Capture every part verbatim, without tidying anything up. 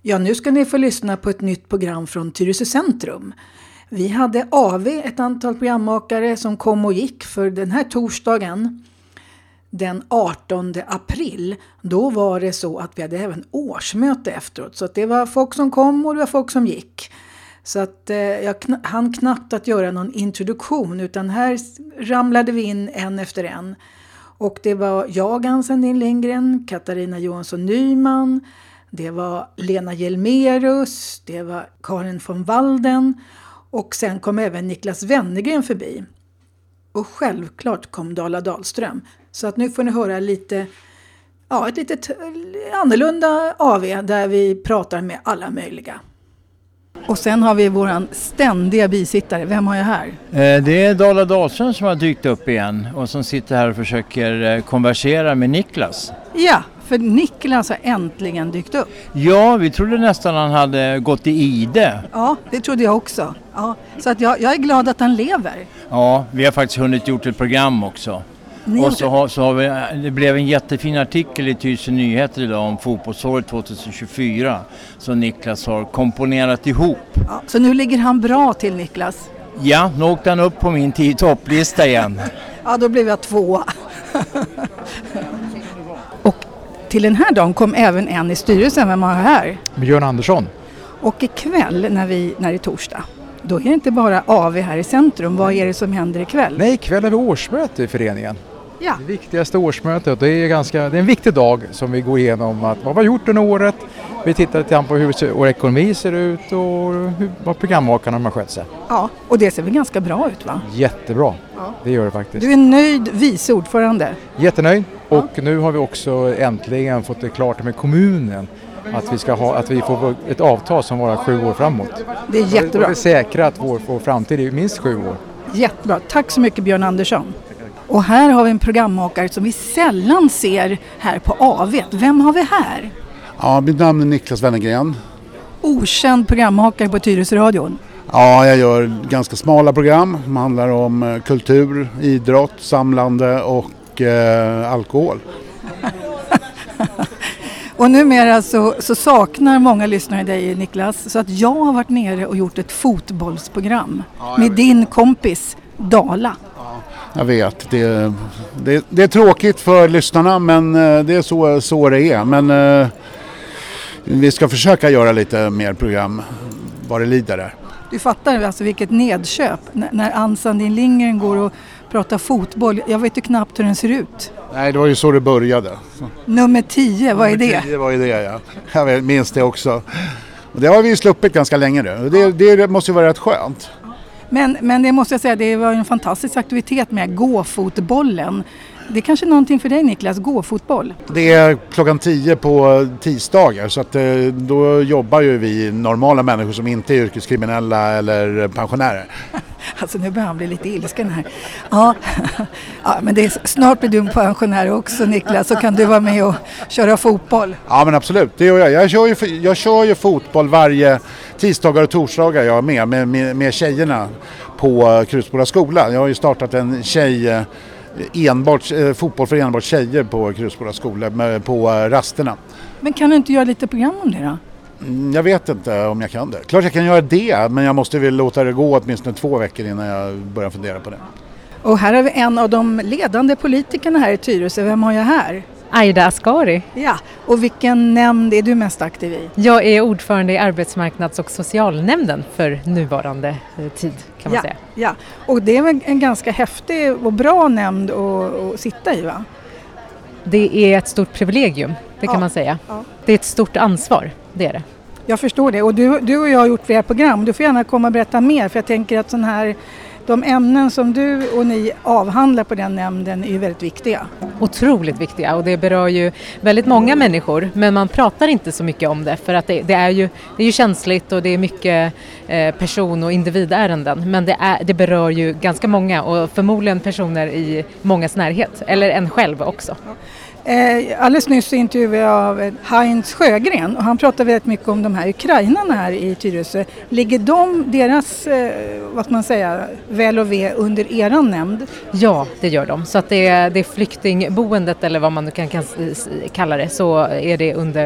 Ja, nu ska ni få lyssna på ett nytt program från Tyresö Centrum. Vi hade A V, ett antal programmakare som kom och gick för den här torsdagen. Den artonde april, då var det så att vi hade även årsmöte efteråt. Så att det var folk som kom och det var folk som gick. Så att eh, jag kn- hann knappt att göra någon introduktion, utan här ramlade vi in en efter en. Och det var jag, Ann-Sandin Lindgren, Katarina Johansson Nyman, det var Lena Hjelmerus, det var Karin von Walden och sen kom även Niklas Wennergren förbi. Och självklart kom Dala Dahlström. Så att nu får ni höra lite, ja, ett litet annorlunda A V där vi pratar med alla möjliga. Och sen har vi våran ständiga bisittare. Vem har jag här? Det är Dala Dahlström som har dykt upp igen och som sitter här och försöker konversera med Niklas. Ja, för Niklas har äntligen dykt upp. Ja, vi trodde nästan han hade gått i ide. Ja, det trodde jag också. Ja, så att jag, jag är glad att han lever. Ja, vi har faktiskt hunnit gjort ett program också. Ni och så har, så har vi, det blev en jättefin artikel i Tyresö Nyheter idag om fotbollsåret tjugohundratjugofyra som Niklas har komponerat ihop. Ja, så nu ligger han bra till, Niklas? Ja, nu åkte han upp på min tio topplista igen. Ja, då blev jag två. Och till den här dagen kom även en i styrelsen. Vem har jag här? Björn Andersson. Och ikväll när, vi, när det är torsdag, då är det inte bara A V här i centrum. Vad är det som händer ikväll? Nej, ikväll är det årsmöte i föreningen. Ja. Det viktigaste årsmötet. Det är, ganska, det är en viktig dag som vi går igenom att vad vi har gjort under året. Vi tittar lite på hur vår ekonomi ser ut och hur, vad programmakarna har skött sig. Ja, och det ser väl ganska bra ut, va? Jättebra, ja. Det gör det faktiskt. Du är nöjd vice ordförande? Jättenöjd, och ja. Nu har vi också äntligen fått det klart med kommunen. Att vi, ska ha, att vi får ett avtal som varar sju år framåt. Det är jättebra. Vi är säkra att vår, vår framtid är minst sju år. Jättebra. Tack så mycket, Björn Andersson. Och här har vi en programmakare som vi sällan ser här på A V. Vem har vi här? Ja, mitt namn är Niklas Wennergren. Okänd programmakare på Tyresöradion. Ja, jag gör ganska smala program som handlar om kultur, idrott, samlande och eh, alkohol. Och numera så, så saknar många lyssnare dig, Niklas, så att jag har varit nere och gjort ett fotbollsprogram ja, med din kompis Dala. Ja, jag vet, det, det, det är tråkigt för lyssnarna, men det är så, så det är. Men eh, vi ska försöka göra lite mer program vad det lider där. Du fattar alltså vilket nedköp N- när Ann-Sandin Lindgren går och pratar fotboll. Jag vet ju knappt hur den ser ut. Nej, det var ju så det började. Nummer tio, vad är det? Nummer tio var ju det, ja. Jag minns det också. Och det har vi ju sluppit ganska länge nu. Det, det måste ju vara rätt skönt. Men, men det måste jag säga, det var en fantastisk aktivitet med gåfotbollen. Det är kanske någonting för dig, Niklas, gåfotboll? Det är klockan tio på tisdagar, så att då jobbar ju vi normala människor som inte är yrkeskriminella eller pensionärer. Alltså nu börjar han bli lite ilsken här. Ja, ja, men det är, snart blir du en pensionär också, Niklas, så kan du vara med och köra fotboll. Ja, men absolut, det gör jag. Jag kör ju, jag kör ju fotboll varje tisdagar och torsdagar jag är med, med, med, med tjejerna på Krusboda skola. Jag har ju startat en tjej... enbart eh, fotboll för enbart tjejer på Krusboda skola med, på eh, rasterna. Men kan du inte göra lite program om det då? Mm, jag vet inte om jag kan det. Klart jag kan göra det, men jag måste väl låta det gå åtminstone två veckor innan jag börjar fundera på det. Och här har vi en av de ledande politikerna här i Tyresö. Vem har jag här? Aida Asghari. Ja, och vilken nämnd är du mest aktiv i? Jag är ordförande i arbetsmarknads- och socialnämnden för nuvarande tid, kan man ja, säga. Ja, och det är väl en ganska häftig och bra nämnd att, att sitta i, va? Det är ett stort privilegium, det kan ja, man säga. Ja. Det är ett stort ansvar, det är det. Jag förstår det, och du, du och jag har gjort flera program. Du får gärna komma och berätta mer, för jag tänker att sån här... De ämnen som du och ni avhandlar på den nämnden är ju väldigt viktiga. Otroligt viktiga, och det berör ju väldigt många människor, men man pratar inte så mycket om det för att det, det, är, ju, det är ju känsligt och det är mycket eh, person- och individärenden, men det, är, det berör ju ganska många och förmodligen personer i mångas närhet, eller en själv också. Ja. Eh, alldeles nyss intervjuade jag av Heinz Sjögren och han pratar väldigt mycket om de här ukrainarna här i Tyresö. Ligger de, deras, eh, vad ska man säga, väl och ve under eran nämnd? Ja, det gör de. Så att det är, det är flyktingboendet eller vad man nu kan, kan kalla det, så är det under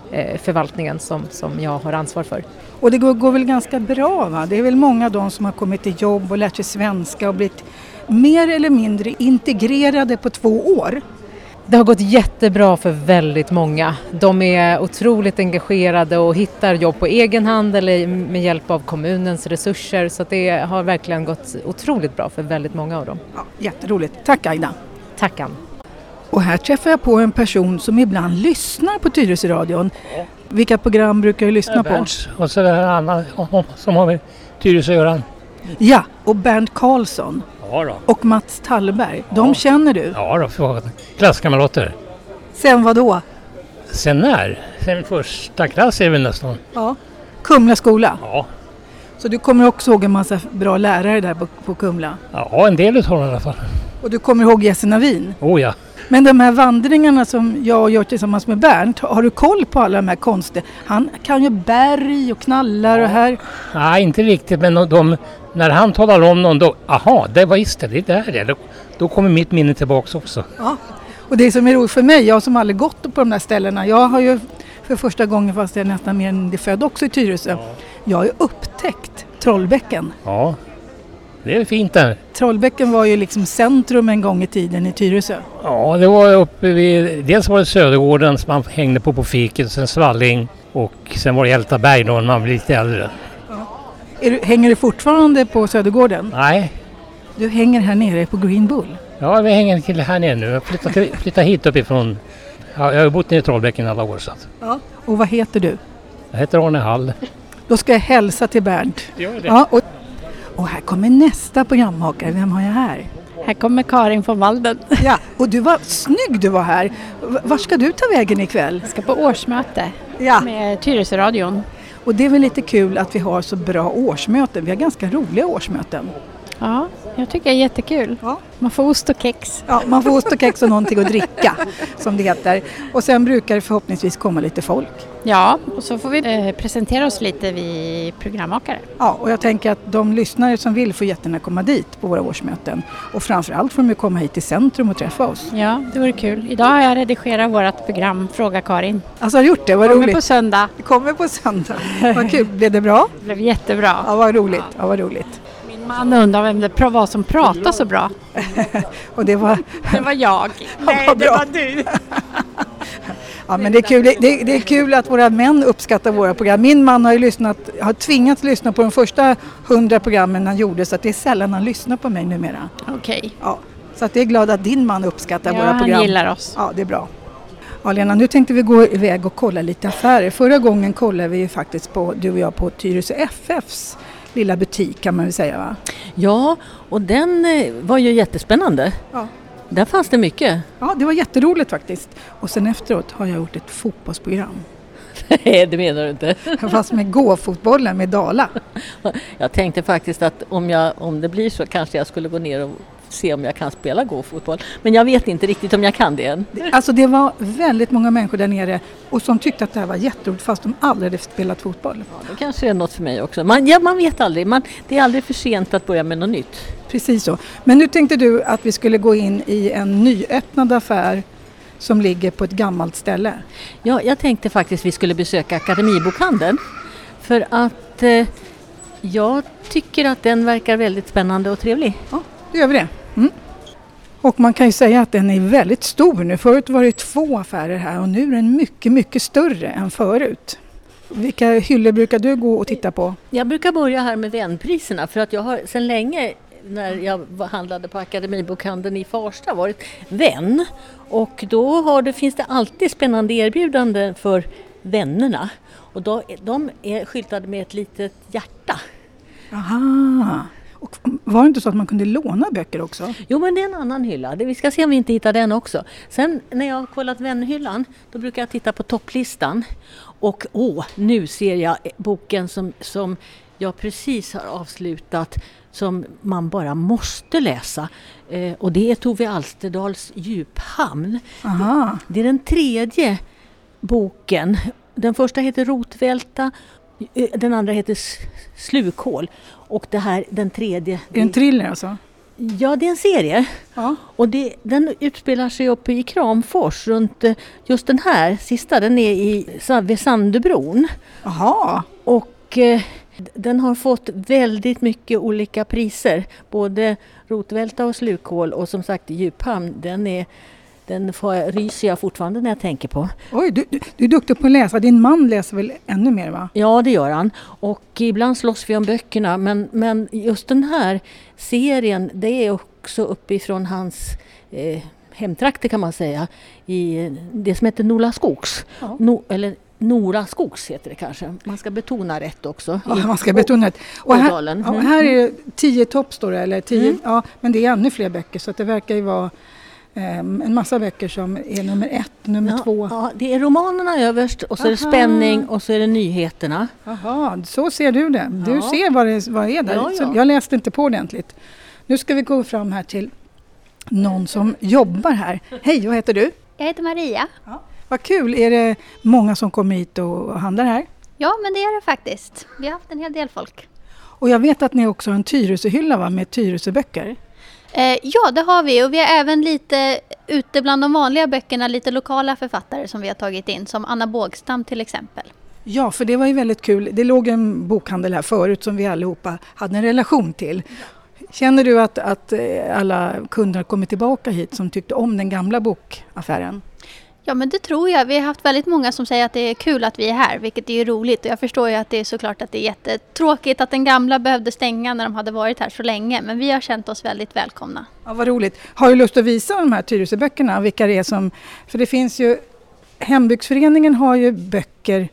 eh, förvaltningen som, som jag har ansvar för. Och det går, går väl ganska bra, va? Det är väl många av de som har kommit till jobb och lärt sig svenska och blivit mer eller mindre integrerade på två år. Det har gått jättebra för väldigt många. De är otroligt engagerade och hittar jobb på egen hand eller med hjälp av kommunens resurser. Så att det har verkligen gått otroligt bra för väldigt många av dem. Ja, jätteroligt. Tack Aida. Tack Ann. Och här träffar jag på en person som ibland lyssnar på Tyresöradion. Vilka program brukar du lyssna på? Bernt, och så det här Anna som har med Tyresö att göra. Ja, och Bernt Karlsson. Ja då. Och Mats Tallberg. De Ja. känner du? Ja då, för klasskamrater. Sen vad då? Sen när? Sen första klass är vi nästan. Ja. Kumla skola. Ja. Så du kommer också ihåg en massa bra lärare där på, på Kumla. Ja, en del utav dem i alla fall. Och du kommer ihåg Jesse Navin. Oh ja. Men de här vandringarna som jag gör tillsammans med Bernt, har du koll på alla de här konstiga? Han kan ju berg och knallar och här. Nej, inte riktigt, men de, när han talar om någon då, aha, det var just det, det där är det. Då, då kommer mitt minne tillbaka också. Ja. Och det som är roligt för mig, jag som aldrig gått på de där ställena, jag har ju för första gången, fast jag är nästan mer än född också i Tyresö, ja. Jag har ju upptäckt Trollbäcken. Ja, det är fint där. Trollbäcken var ju liksom centrum en gång i tiden i Tyresö. Ja, det var uppe vid, dels var det Södergården som man hängde på på fiket, sen Svalling och sen var det Ältaberg då när man blev lite äldre. Ja. Är du, hänger du fortfarande på Södergården? Nej. Du hänger här nere på Green Bull? Ja, vi hänger till här nere nu. Jag flyttar, flyttar hit uppifrån. Ja, jag har bott nere i Trollbäcken i alla år. Så att. Ja. Och vad heter du? Jag heter Arne Hall. Då ska jag hälsa till Bernt. Gör det. Ja, och, och här kommer nästa programmakare. Vem har jag här? Här kommer Karin från Valden. Ja, och du var snygg du var här. V- var ska du ta vägen ikväll? Jag ska på årsmöte Ja. med Tyresöradion. Och det är väl lite kul att vi har så bra årsmöten. Vi har ganska roliga årsmöten. Ja, jag tycker det är jättekul. Ja. Man får ost och kex. Ja, man får ost och kex och någonting att dricka, som det heter. Och sen brukar det förhoppningsvis komma lite folk. Ja, och så får vi eh, presentera oss lite vid programmakare. Ja, och jag tänker att de lyssnare som vill får jättegärna komma dit på våra årsmöten. Och framförallt får de komma hit till centrum och träffa oss. Ja, det vore kul. Idag har jag redigerat vårt program Fråga Karin. Alltså har du gjort det? Vad Kommer roligt. på söndag. Det kommer på söndag. Vad kul. Blev det bra? Det blev jättebra. Ja, vad roligt. Ja, vad roligt. Min man undrar vem det var som pratade så bra. Och det var... Det var jag. Nej, vad det bra. var du. Ja, men det är, kul. Det, det är kul att våra män uppskattar våra program. Min man har ju lyssnat, har tvingats lyssna på de första hundra programmen han gjorde, så att det är sällan han lyssnar på mig numera. Okej. Okay. Ja, så att jag är glad att din man uppskattar ja, våra program. han gillar oss. Ja, det är bra. Ja, Lena, nu tänkte vi gå iväg och kolla lite affärer. Förra gången kollade vi ju faktiskt på, du och jag, på Tyresö F F:s lilla butik kan man väl säga, va? Ja, och den var ju jättespännande. Ja. Där fanns det mycket. Ja, det var jätteroligt faktiskt. Och sen efteråt har jag gjort ett fotbollsprogram. Nej, det menar du inte. Fast med gå-fotbollen med Dala. Jag tänkte faktiskt att om, jag, om det blir så kanske jag skulle gå ner och se om jag kan spela gå-fotboll. Men jag vet inte riktigt om jag kan det än. Alltså det var väldigt många människor där nere och som tyckte att det här var jätteroligt fast de aldrig hade spelat fotboll. Ja, det kanske är något för mig också. Man, ja, man vet aldrig. Man, det är aldrig för sent att börja med något nytt. Precis så. Men nu tänkte du att vi skulle gå in i en nyöppnad affär som ligger på ett gammalt ställe. Ja, jag tänkte faktiskt att vi skulle besöka Akademibokhandeln. För att eh, jag tycker att den verkar väldigt spännande och trevlig. Ja, det gör vi det. Mm. Och man kan ju säga att den är väldigt stor nu. Förut var det två affärer här och nu är den mycket, mycket större än förut. Vilka hyllor brukar du gå och titta på? Jag brukar börja här med vänpriserna för att jag har sedan länge när jag handlade på Akademibokhandeln i Farsta varit vän. Och då har det, finns det alltid spännande erbjudanden för vännerna. Och då, de är skyltade med ett litet hjärta. Aha. Och var det inte så att man kunde låna böcker också? Jo, men det är en annan hylla. Vi ska se om vi inte hittar den också. Sen när jag har kollat vänhyllan, då brukar jag titta på topplistan. Och åh, nu ser jag boken som, som jag precis har avslutat, som man bara måste läsa. Eh, och det är Tove Alsterdals Djuphamn. Aha. Det, det är den tredje boken. Den första heter Rotvälta, den andra heter Slukhål. Och det här, den tredje... Är det en thriller alltså? Ja, det är en serie. Ja. Och det, den utspelar sig uppe i Kramfors runt eh, just den här sista. Den är i, vid Sandöbron. Jaha. Och eh, den har fått väldigt mycket olika priser. Både Rotvälta och Slukhål och som sagt Djuphamn. Den, är, den får, ryser jag fortfarande när jag tänker på. Oj, du, du, du är duktig på att läsa. Din man läser väl ännu mer, va? Ja, det gör han. Och ibland slåss vi om böckerna. Men, men just den här serien, det är också uppifrån hans eh, hemtrakter kan man säga. I det som heter Nora Skogs. Ja. No, eller Nora Skogs heter det kanske. Man ska betona rätt också. Ja, man ska betona rätt. Och här, Ådalen. ja, här är det tio topp står det, eller tio, Mm. ja, men det är ännu fler böcker så att det verkar ju vara eh, en massa böcker som är nummer ett, nummer Ja, två. ja, det är romanerna överst och så är det Aha. spänning och så är det nyheterna. Jaha, så ser du det. Du Ja. ser vad det vad är där. Ja, ja. Så jag läste inte på ordentligt. Nu ska vi gå fram här till någon som jobbar här. Hej, vad heter du? Jag heter Maria. Ja. Vad kul, är det många som kommer hit och handlar här? Ja, men det är det faktiskt. Vi har haft en hel del folk. Och jag vet att ni också har en Tyresöhylla, va, med Tyresöböcker. Eh, ja, det har vi. Och vi har även lite ute bland de vanliga böckerna lite lokala författare som vi har tagit in. Som Anna Bågstam till exempel. Ja, för det var ju väldigt kul. Det låg en bokhandel här förut som vi allihopa hade en relation till. Känner du att, att alla kunder kommer tillbaka hit som tyckte om den gamla bokaffären? Ja, men det tror jag. Vi har haft väldigt många som säger att det är kul att vi är här, vilket är ju roligt. Och jag förstår ju att det är såklart att det är jättetråkigt att den gamla behövde stänga när de hade varit här så länge. Men vi har känt oss väldigt välkomna. Ja, vad roligt. Har du lust att visa de här Tyresöböckerna? Vilka det är som... För det finns ju... Hembygdsföreningen har ju böcker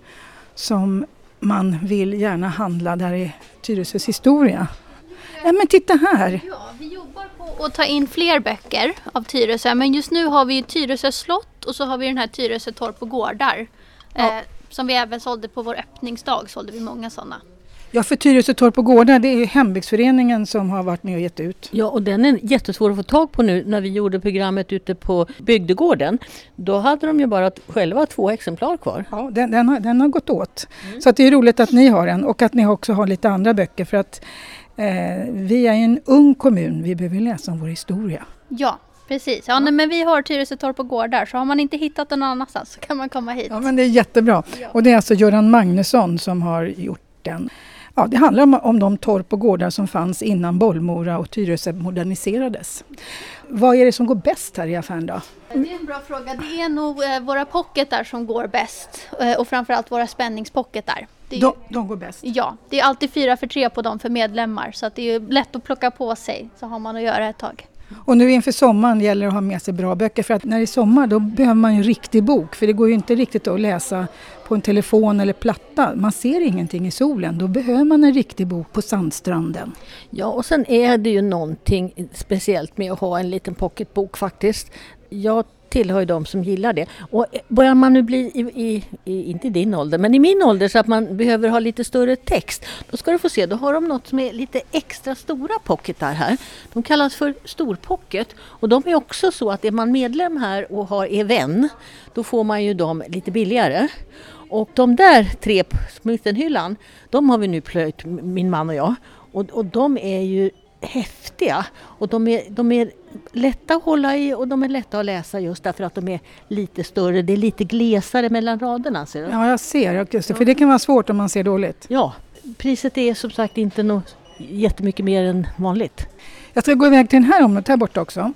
som man vill gärna handla där i Tyresös historia. Ja, men titta här. Ja, vi jobbar på att ta in fler böcker av Tyresö. Men just nu har vi Tyresö slott och så har vi den här Tyresö torp och gårdar. Ja. Eh, som vi även sålde på vår öppningsdag, sålde vi många sådana. Ja, för Tyresö torp och gårdar, det är ju Hembygdsföreningen som har varit med och gett ut. Ja, och den är jättesvår att få tag på nu när vi gjorde programmet ute på Bygdegården. Då hade de ju bara t- själva två exemplar kvar. Ja, den, den, har, den har gått åt. Mm. Så att det är roligt att ni har den och att ni också har lite andra böcker för att eh, vi är en ung kommun, vi behöver läsa om vår historia. Ja, precis. Ja, nej, men vi har Tyresö torp och gårdar, så har man inte hittat den någon annanstans så kan man komma hit. Ja, men det är jättebra. Ja. Och det är alltså Göran Magnusson som har gjort den. Ja, det handlar om, om de torp och gårdar som fanns innan Bollmora och Tyresö moderniserades. Vad är det som går bäst här i affären då? Det är en bra fråga. Det är nog eh, våra pocketar som går bäst. Eh, och framförallt våra spänningspocketar. Det är de, ju, de går bäst? Ja, det är alltid fyra för tre på dem för medlemmar. Så att det är ju lätt att plocka på sig, så har man att göra ett tag. Och nu inför sommaren gäller det att ha med sig bra böcker. För att när det är sommar då behöver man ju en riktig bok. För det går ju inte riktigt att läsa på en telefon eller platta. Man ser ingenting i solen. Då behöver man en riktig bok på sandstranden. Ja, och sen är det ju någonting speciellt med att ha en liten pocketbok faktiskt. Jag tillhör ju de som gillar det. Och börjar man nu bli, i, i, i, inte i din ålder, men i min ålder så att man behöver ha lite större text. Då ska du få se, då har de något som är lite extra stora pocketar här. De kallas för storpocket. Och de är också så att är man medlem här och har är vän, då får man ju dem lite billigare. Och de där tre mittenhyllan, de har vi nu plöjt, min man och jag. Och, och de är ju häftiga. Och de är, de är lätta att hålla i och de är lätta att läsa just därför att de är lite större. Det är lite glesare mellan raderna, ser du? Ja, jag ser. Just det, för det kan vara svårt om man ser dåligt. Ja, priset är som sagt inte något jättemycket mer än vanligt. Jag ska gå iväg till den här området här borta också.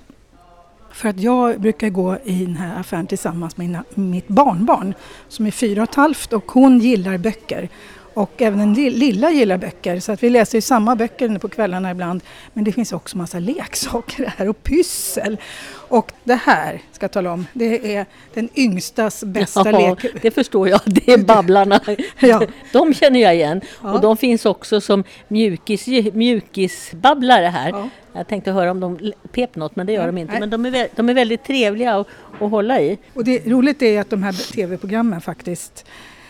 För att jag brukar gå i den här affären tillsammans med mina, mitt barnbarn som är fyra och ett halvt och hon gillar böcker. Och även den lilla gillar böcker, så att vi läser ju samma böcker på kvällarna ibland. Men det finns också massa leksaker här och pyssel. Och det här ska jag tala om, det är den yngstas bästa ja, lek. Det förstår jag, det är Babblarna. Ja. De känner jag igen. Ja. Och de finns också som mjukis, mjukisbabblare här. Ja. Jag tänkte höra om de pep något, men det gör Nej, de inte. nej. Men de är, de är väldigt trevliga att, att hålla i. Och det roligt är att de här tv-programmen faktiskt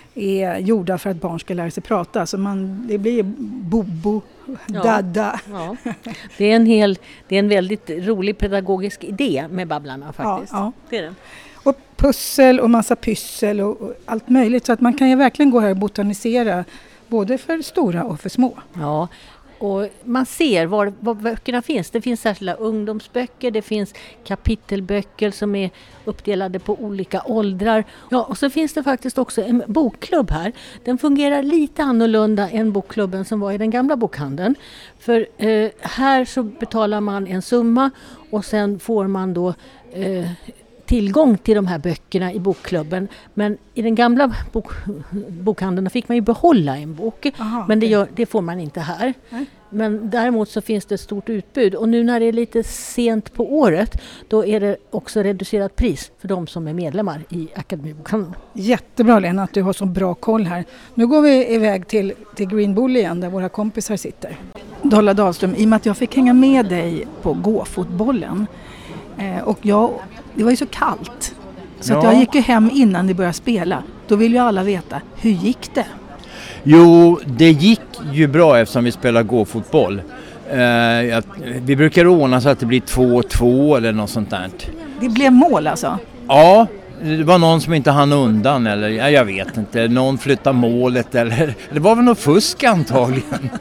är gjorda för att barn ska lära sig prata. Så man, det blir bobo, Ja. dada. Ja. Det är en hel, det är en väldigt rolig pedagogisk idé med Babblarna faktiskt. Ja, ja. Det är det. Och pussel och massa pyssel och, och allt möjligt. Så att man kan ju verkligen gå här och botanisera både för stora och för små. Ja, och man ser var, var böckerna finns. Det finns särskilda ungdomsböcker, det finns kapitelböcker som är uppdelade på olika åldrar. Ja, och så finns det faktiskt också en bokklubb här. Den fungerar lite annorlunda än bokklubben som var i den gamla bokhandeln. För eh, här så betalar man en summa och sen får man då eh, tillgång till de här böckerna i bokklubben. Men i den gamla bok, bokhandeln fick man ju behålla en bok. Aha, men det, gör, det får man inte här. Nej. Men däremot så finns det ett stort utbud. Och nu när det är lite sent på året, då är det också reducerat pris för de som är medlemmar i Akademibokhandeln. Jättebra Lena att du har så bra koll här. Nu går vi iväg till, till Green Bull igen där våra kompisar sitter. Dolla Dahlström, i och med att jag fick hänga med dig på gåfotbollen. Eh, och jag, det var ju så kallt. Så ja. att jag gick ju hem innan ni började spela. Då vill ju alla veta, hur gick det? Jo, det gick ju bra eftersom vi spelar gåfotboll. Eh, att, vi brukar ordna så att det blir två två eller något sånt där. Det blev mål alltså? Ja, det var någon som inte hann undan eller ja, jag vet inte. Någon flyttade målet eller det var väl något fusk antagligen.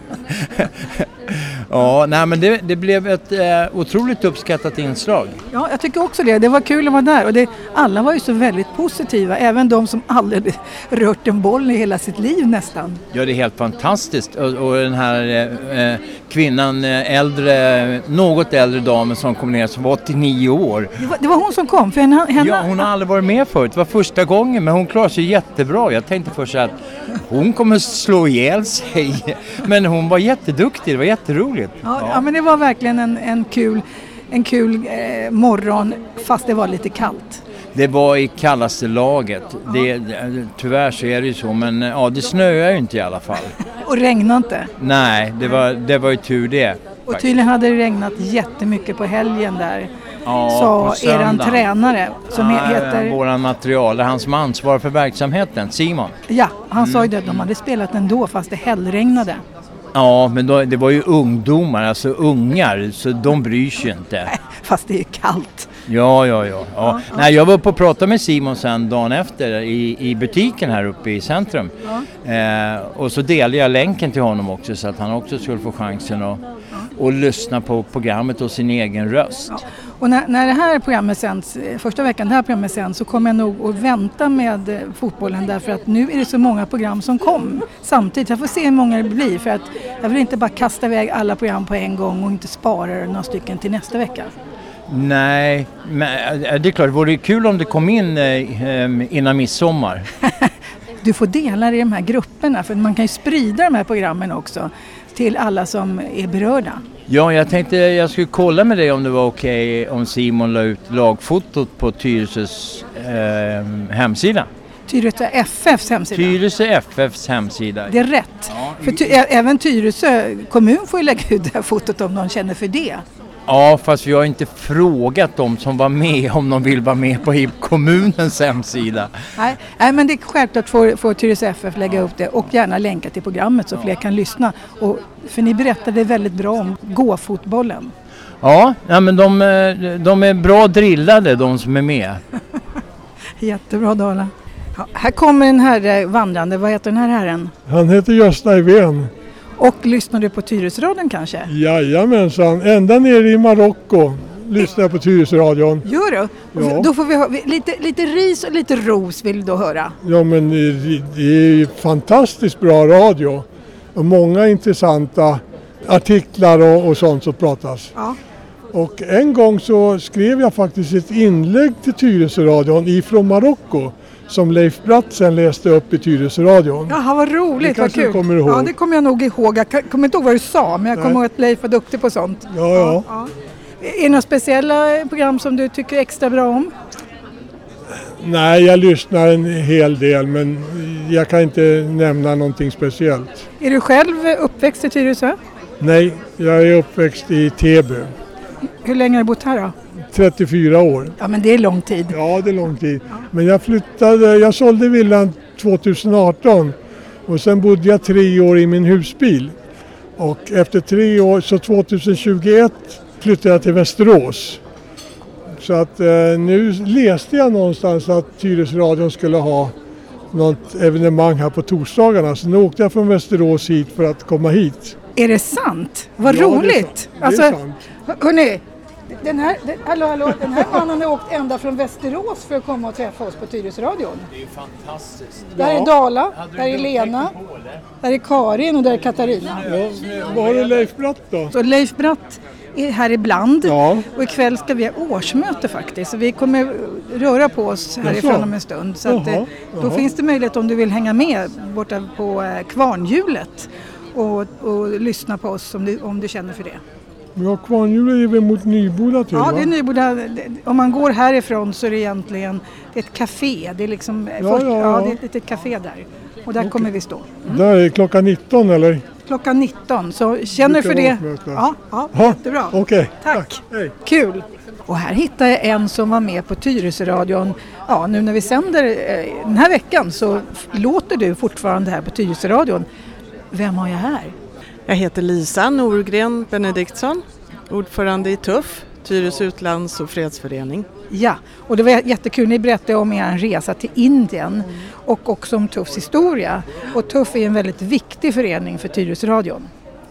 Ja, nej, men det, det blev ett eh, otroligt uppskattat inslag. Ja, jag tycker också det. Det var kul att vara där. Och det, alla var ju så väldigt positiva. Även de som aldrig rört en boll i hela sitt liv nästan. Ja, det är helt fantastiskt. Och, och den här eh, kvinnan, äldre, något äldre damen som kom ner som var åttionio år. Det var, det var hon som kom? För henne, henne... Ja, hon har aldrig varit med förut. Det var första gången, men hon klarar sig jättebra. Jag tänkte först att hon kommer slå ihjäl sig. Men hon var jätteduktig. Det var jätteroligt. Ja, ja. ja men det var verkligen en, en kul, en kul eh, morgon fast det var lite kallt. Det var i kallaste laget. Ja. Det, det, tyvärr så är det ju så, men ja, det snöar ju inte i alla fall. Och regnade inte? Nej, det var, det var ju tur det. Och tydligen hade det regnat jättemycket på helgen där. Ja, sa eran tränare som ja, heter... Våran material, han som ansvarar för verksamheten, Simon. Ja, han mm. sa ju att de hade spelat ändå fast det hällregnade. Ja, men då, det var ju ungdomar, alltså ungar, så de bryr sig inte. Nej, fast det är kallt. Ja, ja, ja. ja. ja, ja. Nej, jag var uppe och pratade med Simon sen dagen efter i, i butiken här uppe i centrum. Ja. Eh, och så delade jag länken till honom också så att han också skulle få chansen att ja. och lyssna på programmet och sin egen röst. Ja. Och när, när det här programmet sänds, första veckan det här programmet sänds, så kommer jag nog att vänta med fotbollen därför att nu är det så många program som kom samtidigt. Jag får se hur många det blir för att jag vill inte bara kasta iväg alla program på en gång och inte spara några stycken till nästa vecka. Nej, men det är klart, det vore kul om det kom in eh, innan midsommar. Du får dela i de här grupperna för man kan ju sprida de här programmen också till alla som är berörda. Ja, jag tänkte jag skulle kolla med dig om det var okej okay, om Simon la ut lagfotot på Tyresös eh, hemsida. Tyresö F F:s hemsida? Tyresö F F:s hemsida. Det är rätt. Ja. För ty- även Tyresö kommun får ju lägga ut det här fotot om de känner för det. Ja, fast vi har inte frågat dem som var med om de vill vara med på kommunens hemsida. Nej, nej men det är självklart får, får Tyresö F F lägga upp det och gärna länka till programmet så fler kan lyssna. Och, för ni berättade väldigt bra om gåfotbollen. Ja, ja men de, de är bra drillade de som är med. Jättebra Dala. Ja, här kommer en herre vandrande. Vad heter den här herren? Han heter Gösta Ivén. Och lyssnar du på Tyresöradion kanske? Jajamensan, ända nere i Marocko lyssnar jag på Tyresöradion. Gör du? Ja. Då får vi ha lite, lite ris och lite ros vill du då höra. Ja men det är fantastiskt bra radio. Och många intressanta artiklar och, och sånt som pratas. Ja. Och en gång så skrev jag faktiskt ett inlägg till Tyresöradion ifrån Marocko. Som Leif Brattsen läste upp i Tyresöradion. Jaha, vad roligt, vad kul. Kommer ihåg. Ja, det kommer jag nog ihåg. Jag kommer inte ihåg vad du sa, men jag Nej. kommer ihåg att Leif var duktig på sånt. Ja, ja. ja. Är det några speciella program som du tycker extra bra om? Nej, jag lyssnar en hel del, men jag kan inte nämna någonting speciellt. Är du själv uppväxt i Tyresö? Nej, jag är uppväxt i Täby. Hur länge har du bott här då? trettiofyra år. Ja, men det är lång tid. Ja, det är lång tid. Ja. Men jag flyttade, jag sålde villan tjugoarton och sen bodde jag tre år i min husbil. Och efter tre år, så tjugohundratjugoett flyttade jag till Västerås. Så att eh, nu läste jag någonstans att Tyresöradion skulle ha något evenemang här på torsdagarna. Så nu åkte jag från Västerås hit för att komma hit. Är det sant? Vad Ja, roligt! det är sant. Det är Alltså, sant. hörni, den här, den, hallå, hallå, den här mannen har åkt ända från Västerås för att komma och träffa oss på Tyresöradion. Det är fantastiskt. Där är Dala, där är Lena, där är Karin och där är Katarina. Ja, vad har du Leif Bratt då? Så Leif Bratt är här ibland Ja. och ikväll ska vi ha årsmöte faktiskt. Så vi kommer röra på oss härifrån Jaså? om en stund. Så att, Jaha, eh, då jaha. finns det möjlighet om du vill hänga med borta på eh, Kvarnhjulet och, och lyssna på oss om du, om du känner för det. Ja, Kvarnhjulet är väl mot Nyboda till, Ja, va? det är Nyboda. Om man går härifrån så är det egentligen det är ett café. Det är liksom Ja, först, ja, ja, ja. det är ett litet café där. Och där kommer vi stå. Där är klockan nitton eller? Klockan nitton. Så känner för det. Årsmöte. Ja, ja, Ja, jättebra. Okej. Tack. Hej. Kul! Och här hittar jag en som var med på Tyresöradion. Ja, nu när vi sänder eh, den här veckan så f- låter du fortfarande här på Tyresöradion. Vem har jag här? Jag heter Lisa Norgren Benediktsson, ordförande i TUFF, Tyresö utlands- och fredsförening. Ja, och det var jättekul. Ni berättade om er resa till Indien och också om TUFFs historia. Och TUFF är en väldigt viktig förening för Tyresöradion.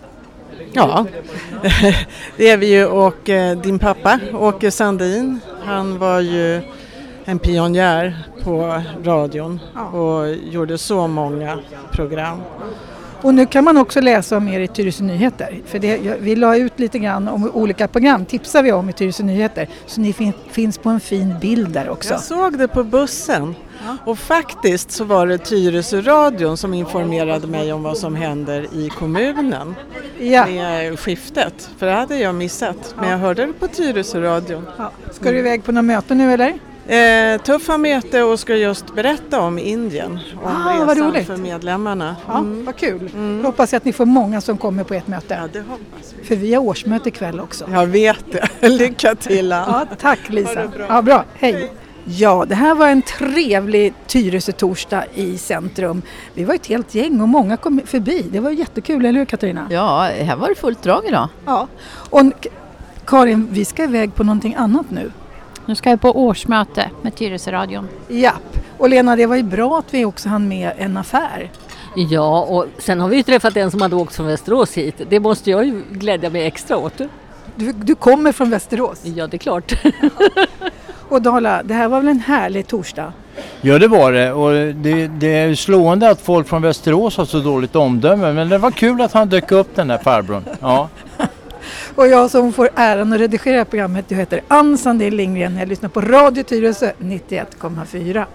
Ja, det är vi ju, och eh, din pappa Åke Sandin, han var ju en pionjär på radion och gjorde så många program. Och nu kan man också läsa om er i Tyresö Nyheter. För det, vi la ut lite grann om olika program, tipsar vi om i Tyresö Nyheter. Så ni fin, finns på en fin bild där också. Jag såg det på bussen. Och faktiskt så var det Tyresö-radion som informerade mig om vad som händer i kommunen Ja. med skiftet. För det hade jag missat, men jag hörde det på Tyresö-radion. Ja. Ska du iväg på något möte nu eller? Eh, tuffa möte och ska just berätta om Indien. Om Ah, vad resan roligt. för medlemmarna. Ja, vad kul. Mm. Hoppas jag att ni får många som kommer på ett möte. Ja, det hoppas vi. För vi har årsmöte ikväll också. Jag vet det. Lycka till. Ja, tack Lisa. Ha det bra. Ja, bra. Hej. Ja, det här var en trevlig Tyresö-torsdag i centrum. Vi var ett helt gäng och många kom förbi. Det var jättekul, eller hur Katarina? Ja, här var det fullt drag idag. Ja. Och Karin, vi ska iväg på någonting annat nu. Nu ska jag på årsmöte med Tyresöradion. Japp. Och Lena, det var ju bra att vi också hann med en affär. Ja, och sen har vi ju träffat en som hade åkt från Västerås hit. Det måste jag ju glädja mig extra åt. Du, du kommer från Västerås? Ja, det är klart. Och Dala, det här var väl en härlig torsdag? Ja, det var det. Och det, det är slående att folk från Västerås har så dåligt omdöme. Men det var kul att han dök upp, den där farbrorn. Ja. Och jag som får äran att redigera programmet, jag heter Ann Sandell Lindgren. Jag lyssnar på Radio Tyresö nittioett komma fyra.